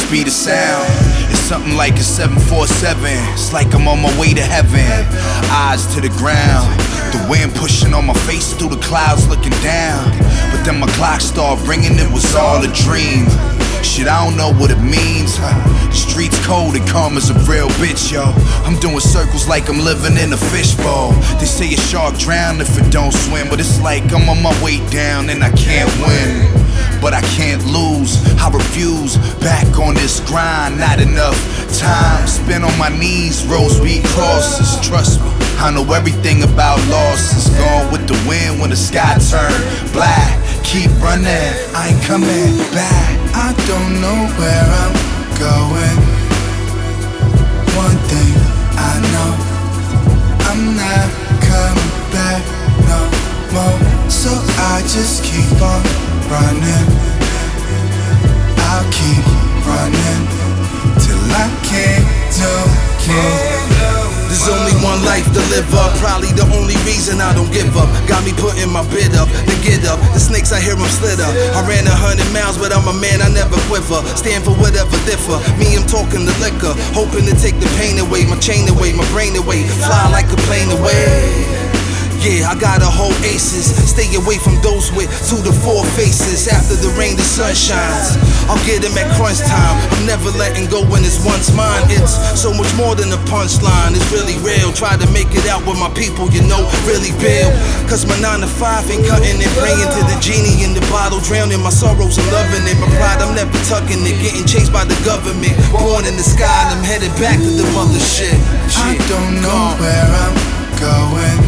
speed of sound. It's something like a 747. It's like I'm on my way to heaven. Eyes to the ground, the wind pushing on my face through the clouds looking down. But then my clock started ringing, it was all a dream. Shit, I don't know what it means. The streets cold and karma's a real bitch, yo. I'm doing circles like I'm living in a fishbowl. They say a shark drown if it don't swim, but it's like I'm on my way down and I can't win. But I can't lose, I refuse. Back on this grind, not enough time spent on my knees, roads be crosses. Trust me, I know everything about losses. Gone with the wind when the sky turn black. Keep running, I ain't coming back. I don't know where I'm going. One thing I know, I'm not coming back no more. So I just keep on running. I'll keep running till I can't no more. There's only one life to live up, probably the only reason I don't give up. Got me putting my bid up, to get up. The snakes I hear them slither. I ran 100 miles, but I'm a man, I never quiver. Stand for whatever differ. Me, I'm talking the liquor, hoping to take the pain away, my chain away, my brain away, fly like a plane away. Yeah, I got a whole aces. Stay away from those with 2 to 4 faces. After the rain, the sun shines. I'll get him at crunch time. I'm never letting go when it's once mine. It's so much more than a punchline. It's really real. Try to make it out with my people, you know, really real. Cause my 9 to 5 ain't cutting it. Praying to the genie in the bottle, drowning my sorrows and loving it. My pride, I'm never tucking it. Getting chased by the government. Born in the sky and I'm headed back to the mothership. I don't know where I'm going.